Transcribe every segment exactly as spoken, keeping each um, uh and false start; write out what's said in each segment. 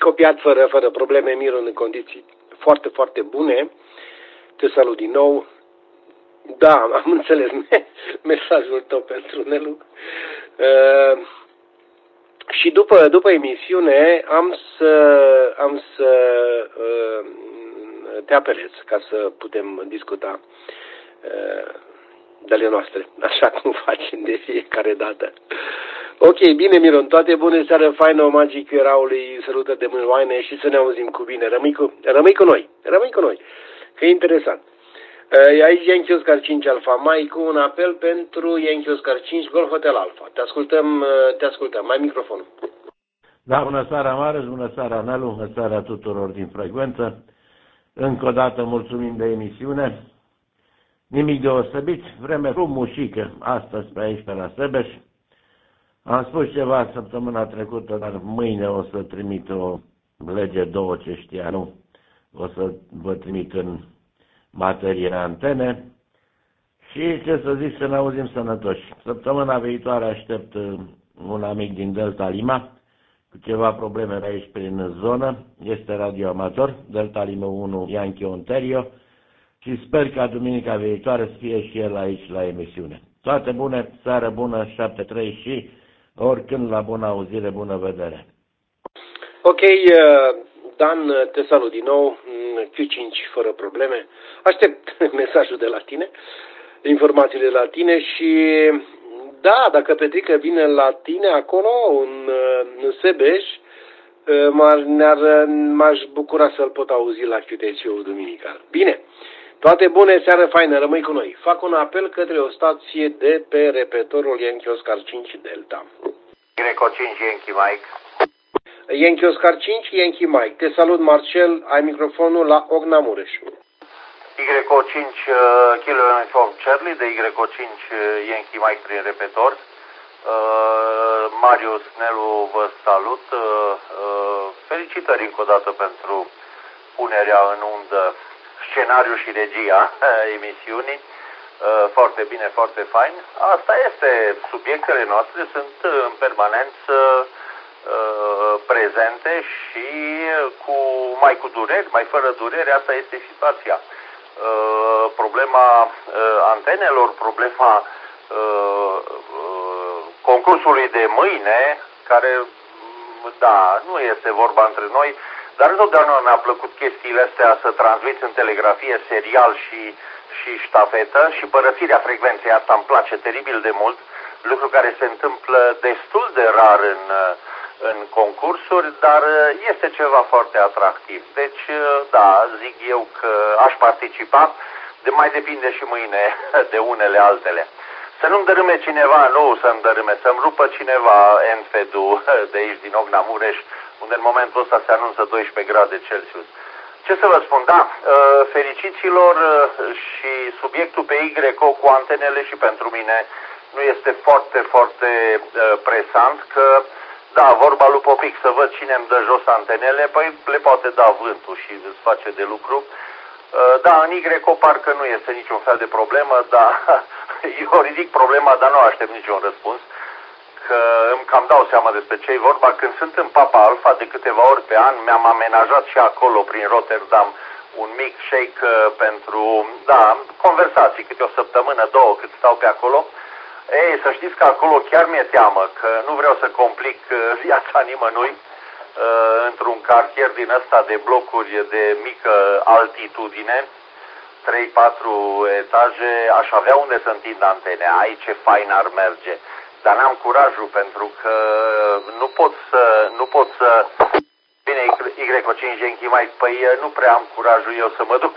Copiat fără, fără probleme, Miron în condiții foarte, foarte bune. Te salut din nou. Da, am înțeles mesajul tău pentru Nelu. Uh, și după, după emisiune am să, am să uh, te apelez ca să putem discuta uh, de ale noastre, așa cum facem de fiecare dată. Ok, bine, Miron, toate bune, seară faină, magic eraului, sărută de mâine și să ne auzim cu bine. Rămâi cu, rămâi cu noi, rămâi cu noi, că e interesant. Aici Yankee Oscar cinci Alfa, mai cu un apel pentru Yankee Oscar cinci Golf Hotel Alfa. Te ascultăm, te ascultăm, mai microfonul. Da, bună seara, Marius, bună seara, Nelu, bună seara tuturor din frecvență. Încă o dată mulțumim de emisiune. Nimic deosebit, vreme frumușică astăzi pe aici, pe la Sebeș. Am spus ceva săptămâna trecută, dar mâine o să trimit o lege două ce știa, nu? O să vă trimit în materie antene și ce să zic, să ne auzim sănătoși. Săptămâna viitoare aștept un amic din Delta Lima cu ceva probleme aici prin zonă. Este radioamator, Delta Lima unu Yankee Ontario și sper ca duminica viitoare să fie și el aici la emisiune. Toate bune, seară bună, șapte trei și oricând la bună auzire, bună vedere. Ok, Dan, te salut din nou, Q cinci fără probleme. Aștept mesajul de la tine, informațiile de la tine și da, dacă Petrică vine la tine acolo, în, în Sebeș, m-aș bucura să-l pot auzi la Q T C-ul duminical. Bine, toate bune, seară faină, rămâi cu noi. Fac un apel către o stație de pe repetorul Yankee Oscar cinci Delta. Greco cinci Yankee Mike. Yankee Oscar cinci, Yankee Mike. Te salut, Marcel, ai microfonul la Ogna Mureș. Greco cinci uh, Kilo Uniform Charlie, de Greco cinci uh, Yankee Mike prin repetor. Uh, Marius, Nelu, vă salut. Uh, uh, felicitări încă o dată pentru punerea în undă, scenariu și regia emisiunii. Uh, foarte bine, foarte fain. Asta este, subiectele noastre sunt în permanență uh, prezente și cu mai cu dureri, mai fără dureri, asta este situația. Uh, problema uh, antenelor, problema uh, uh, concursului de mâine, care, da, nu este vorba între noi, dar întotdeauna mi-a plăcut chestiile astea să transmiți în telegrafie serial și, și ștafetă și părăsirea frecvenței asta îmi place teribil de mult, lucru care se întâmplă destul de rar în, în concursuri, dar este ceva foarte atractiv. Deci, da, zic eu că aș participa, de mai depinde și mâine de unele altele. Să nu-mi dărâme cineva, nu să-mi dărâme, să-mi rupă cineva Enfedu de aici din Ogna Mureș, unde în momentul ăsta se anunță doisprezece grade Celsius. Ce să vă spun, da, fericiților și subiectul pe Y cu antenele și pentru mine nu este foarte, foarte presant, că, da, vorba lui Popic, să văd cine îmi dă jos antenele, păi le poate da vântul și îți face de lucru. Da, în Y parcă nu este niciun fel de problemă, dar eu ridic problema, dar nu aștept niciun răspuns, că îmi cam dau seama despre ce e vorba. Când sunt în Papa Alpha de câteva ori pe an, mi-am amenajat și acolo, prin Rotterdam, un mic shake pentru, da, conversații, câte o săptămână, două, cât stau pe acolo. Ei, să știți că acolo chiar mi-e teamă, că nu vreau să complic viața nimănui, într-un cartier din ăsta de blocuri de mică altitudine, trei patru etaje, aș avea unde să întind antene, ai ce fain ar merge. Dar n-am curajul, pentru că nu pot să, nu pot să, bine, Y cinci Yankee Mike, păi nu prea am curajul eu să mă duc.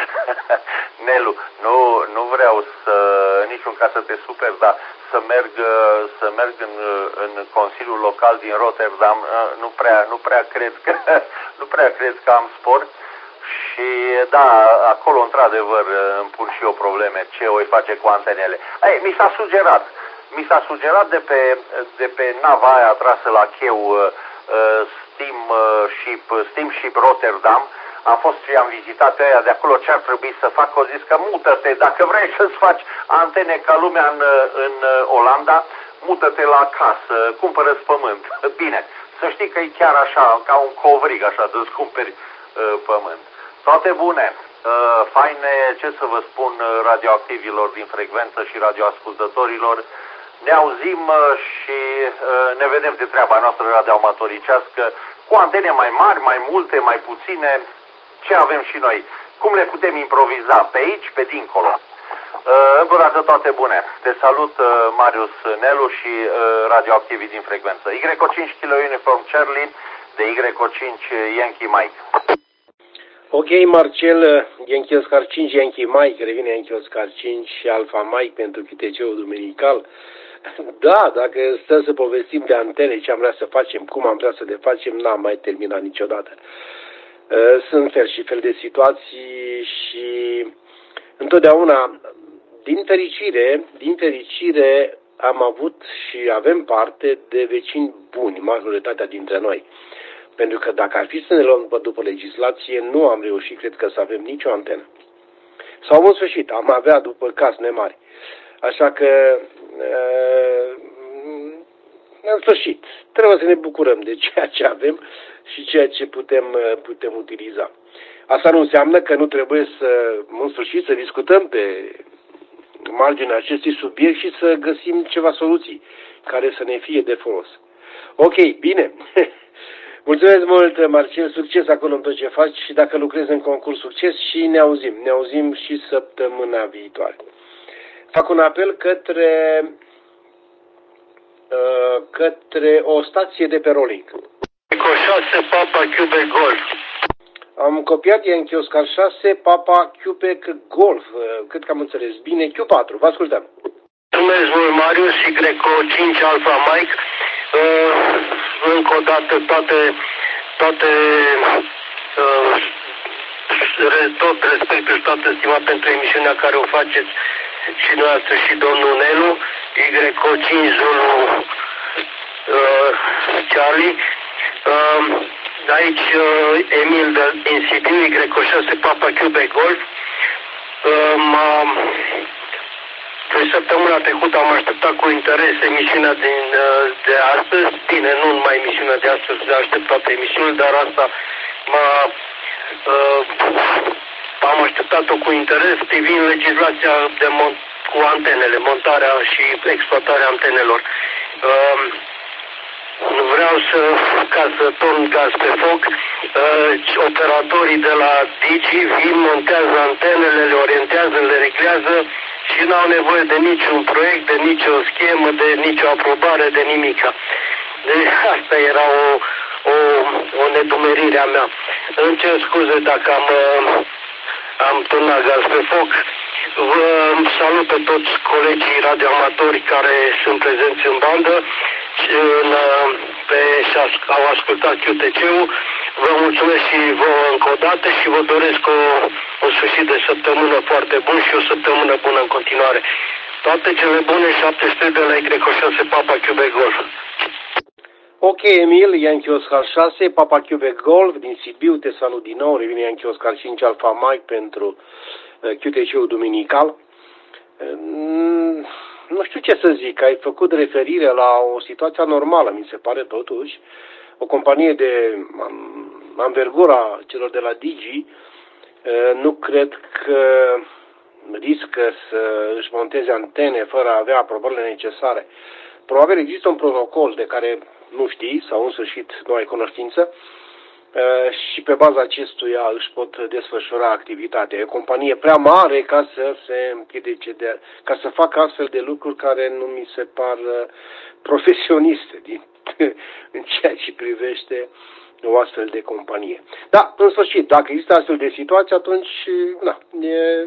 Nelu, nu, nu vreau să, niciun caz să te super, dar să merg, să merg în, în Consiliul Local din Rotterdam, nu prea, nu prea cred că, nu prea cred că am spor. Și da, acolo într-adevăr îmi pun și eu probleme, ce voi face cu antenele. Ei, mi s-a sugerat, mi s-a sugerat de pe, de pe nava aia trasă la cheu uh, Steam Ship, Steam Ship Rotterdam, am fost și am vizitat pe aia de acolo, ce ar trebui să fac, o zis că mută-te, dacă vrei să-ți faci antene ca lumea în, în Olanda, mută-te la casă, cumpără-ți pământ. Bine, să știi că e chiar așa, ca un covrig, așa, de-ți cumperi uh, pământ. Toate bune! Uh, faine, ce să vă spun radioactivilor din frecvență și radioascultătorilor. Ne auzim uh, și uh, ne vedem de treaba noastră radioamatoricească cu antene mai mari, mai multe, mai puține. Ce avem și noi? Cum le putem improviza? Pe aici, pe dincolo. Uh, încă o dată toate bune. Te salut, uh, Marius Nelu și uh, radioactivii din frecvență. Y O cinci Kilo Uniform Charlie de Y O cinci Yankee Mike. Ok, Marcel, Yankee Oscar cinci, Yankee Mike, revine Yankee Oscar cinci și Alpha Mike pentru Q T C-ul duminical. Da, dacă stăm să povestim de antene, ce am vrea să facem, cum am vrea să le facem, n-am mai terminat niciodată. Sunt fel și fel de situații și întotdeauna, din fericire, din fericire am avut și avem parte de vecini buni, majoritatea dintre noi. Pentru că dacă ar fi să ne luăm după legislație, nu am reușit, cred că, să avem nicio antenă. Sau în sfârșit, am avea după casne mari. Așa că, în sfârșit, trebuie să ne bucurăm de ceea ce avem și ceea ce putem, putem utiliza. Asta nu înseamnă că nu trebuie să, în sfârșit, să discutăm pe marginea acestui subiect și să găsim ceva soluții care să ne fie de folos. Ok, bine. Mulțumesc mult, Marcel, succes acolo în tot ce faci și dacă lucrezi în concurs, succes și ne auzim. Ne auzim și săptămâna viitoare. Fac un apel către, uh, către o stație de pe rolling. șase Papa Quebec Golf. Am copiat Yankee Oscar șase Papa Quebec Golf. Uh, cred că am înțeles bine. Q patru, vă ascultăm. Mulțumesc mult, Marius, Y O cinci Alpha Mike. Uh, încă o dată toate, toate uh, tot respectul și toată stima pentru emisiunea care o faceți și noastră și domnul Nelu, Y O cinci Zulu uh, Charlie. Uh, aici uh, Emil din Sibiu, Y O șase Papa Quebec Golf. Uh, m-a Pe săptămâna trecută am așteptat cu interes emisiunea din, de astăzi. Bine, nu numai emisiunea de astăzi, de așteptat emisiunea, dar asta m-a, uh, am așteptat-o cu interes privind legislația de mon- cu antenele, montarea și exploatarea antenelor. Uh, Vreau să, ca să torn gaz pe foc, uh, operatorii de la Digi vin, montează antenele, le orientează, le reglează și n-au nevoie de niciun proiect, de nicio schemă, de nicio aprobare, de nimica. Deci asta era o, o, o nedumerire a mea. Îmi cer scuze dacă am, am turnat gaz pe foc. Vă salut pe toți colegii radioamatori care sunt prezenți în bandă în, pe, și au ascultat Q T C-ul. Vă mulțumesc și vouă încă o dată și vă doresc o, o sfârșit de săptămână foarte bun și o săptămână bună în continuare. Toate cele bune, șapte sute de la Y O șase Papa Quebec Golf. Ok, Emil, Yankee Oscar șase, Papa Quebec Golf, din Sibiu, te salut din nou, revine Yankee Oscar cinci Alpha Mike pentru uh, Q T C-ul duminical. Uh, nu știu ce să zic, ai făcut referire la o situație normală, mi se pare totuși. O companie de anvergura celor de la Digi uh, nu cred că riscă să își monteze antene fără a avea aprobările necesare. Probabil există un protocol de care nu știi sau în sfârșit nu ai cunoștință și pe baza acestuia își pot desfășura activitatea. E o companie prea mare ca să se împiedice de, ca să facă astfel de lucruri care nu mi se par profesioniste din, în ceea ce privește o astfel de companie. Da, în sfârșit, dacă există astfel de situații, atunci na, e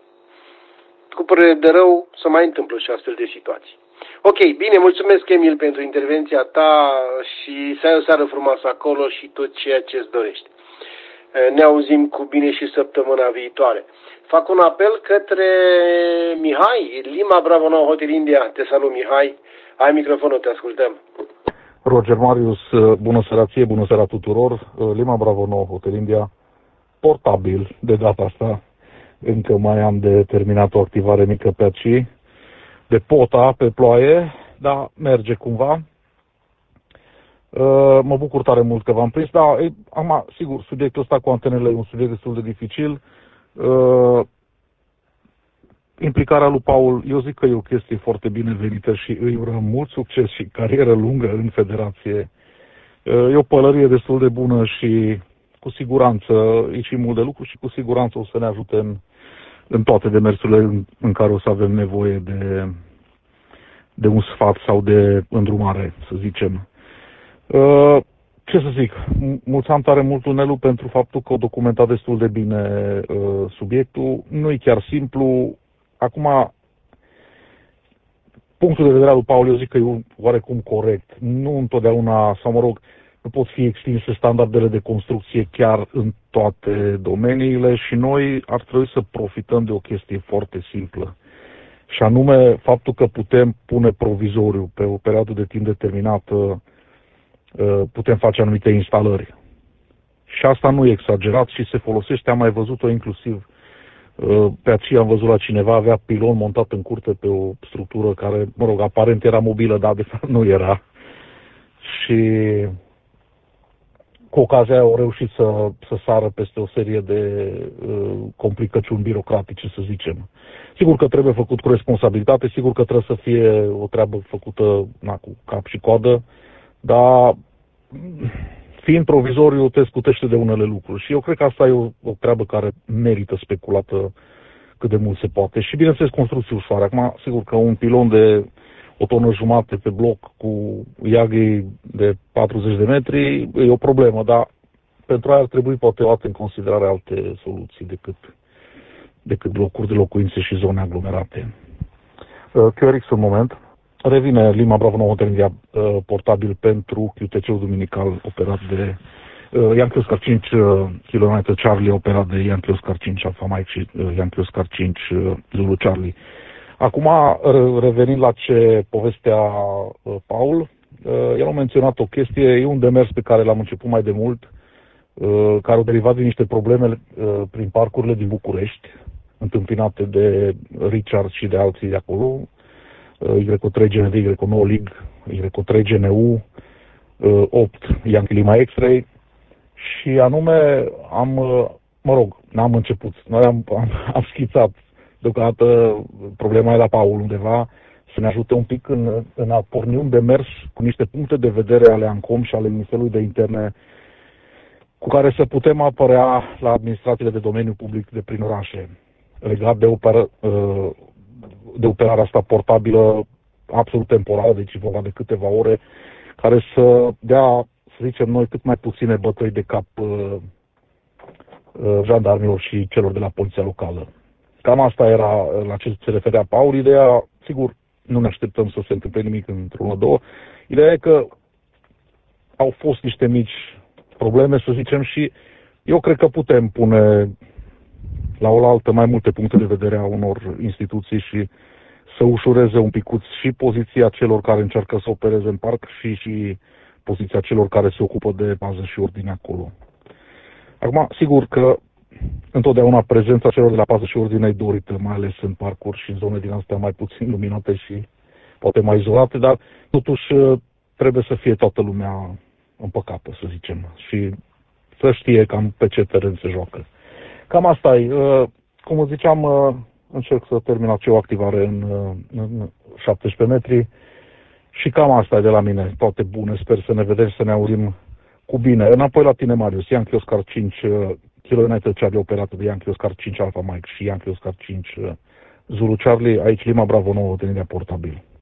cu părere de rău să mai întâmplă și astfel de situații. Ok, bine, mulțumesc, Emil, pentru intervenția ta și să ai o seară frumoasă acolo și tot ceea ce îți dorești. Ne auzim cu bine și săptămâna viitoare. Fac un apel către Mihai, Lima Bravo nouă Hotel India. Te salut, Mihai. Ai microfonul, te ascultăm. Roger Marius, bună seara ție, bună seara tuturor. Lima Bravo nouă Hotel India, portabil de data asta. Încă mai am de terminat o activare mică pe aici, de pota pe ploaie, dar merge cumva. Uh, mă bucur tare mult că v-am prins, dar e, am, sigur, subiectul ăsta cu antenele e un subiect destul de dificil. Uh, implicarea lui Paul, eu zic că e o chestie foarte binevenită și îi urăm mult succes și carieră lungă în federație. Uh, e o pălărie destul de bună și cu siguranță e și mult de lucru și cu siguranță o să ne ajute în, în toate demersurile în, în care o să avem nevoie de, de un sfat sau de îndrumare, să zicem. Uh, ce să zic, mulțumim tare mult lui Nelu pentru faptul că a documentat destul de bine uh, subiectul. Nu e chiar simplu. Acum, punctul de vedere al lui Paul, eu zic că e oarecum corect. Nu întotdeauna, sau mă rog, nu pot fi extinse standardele de construcție chiar în toate domeniile și noi ar trebui să profităm de o chestie foarte simplă. Și anume faptul că putem pune provizoriu pe o perioadă de timp determinată, putem face anumite instalări. Și asta nu e exagerat și se folosește, am mai văzut-o inclusiv pe aceea am văzut la cineva, avea pilon montat în curte pe o structură care, mă rog, aparent era mobilă, dar de fapt nu era. Și cu ocazia au reușit să, să sară peste o serie de uh, complicăciuni birocratice, să zicem. Sigur că trebuie făcut cu responsabilitate, sigur că trebuie să fie o treabă făcută na, cu cap și coadă, dar fiind provizoriu te scutește de unele lucruri și eu cred că asta e o, o treabă care merită speculată cât de mult se poate. Și bineînțeles construcții ușoare. Acum, sigur că un pilon de o tonă jumate pe bloc cu iaghii de patruzeci de metri e o problemă, dar pentru aia ar trebui poate luate în considerare alte soluții decât, decât blocuri de locuințe și zone aglomerate. Q R X un moment. Revine Lima Bravo nouă Telindia uh, portabil pentru Q T C-ul duminical operat de uh, Yankee Oscar cinci uh, Kilometer Charlie operat de Yankee Oscar cinci Alpha Mike și uh, Yankee Oscar cinci uh, Zulu Charlie. Acum, revenind la ce povestea uh, Paul, uh, el a menționat o chestie, e un demers pe care l-am început mai de mult, uh, care au derivat din niște probleme uh, prin parcurile din București, întâmpinate de Richard și de alții de acolo, Y trei G N D, Y nouă League, Y trei G N U, opt Yankee Lima X-Ray și anume am, mă rog, n-am început, noi am, am, am schițat deocamdată problema e la Paul undeva să ne ajute un pic în, în a porni un demers cu niște puncte de vedere ale ANCOM și ale Ministerului de Interne cu care să putem apărea la administrațiile de domeniu public de prin orașe legat de operă, de operarea asta portabilă absolut temporală, deci vorba de câteva ore, care să dea, să zicem noi, cât mai puține bătăi de cap uh, uh, jandarmilor și celor de la poliția locală. Cam asta era la ce se referea Paul. Ideea, sigur, nu ne așteptăm să se întâmple nimic într-una, două. Ideea e că au fost niște mici probleme, să zicem, și eu cred că putem pune la oaltă mai multe puncte de vedere a unor instituții și să ușureze un picuț și poziția celor care încearcă să opereze în parc și, și poziția celor care se ocupă de pază și ordine acolo. Acum, sigur că întotdeauna prezența celor de la pază și ordine e dorită, mai ales în parcuri și în zone din astea mai puțin luminate și poate mai izolate, dar totuși trebuie să fie toată lumea împăcată, să zicem, și să știe cam pe ce teren se joacă. Cam asta e. Cum ziceam, încerc să termin acea activare în, în șaptesprezece metri și cam asta e de la mine. Toate bune, sper să ne vedem, să ne auzim cu bine. Înapoi la tine, Marius. Yankee Oscar cinci Kilometer Charlie operată de Yankee Oscar cinci Alpha Mike și Yankee Oscar cinci Zulu Charlie. Aici Lima Bravo nouă Telindia portabil.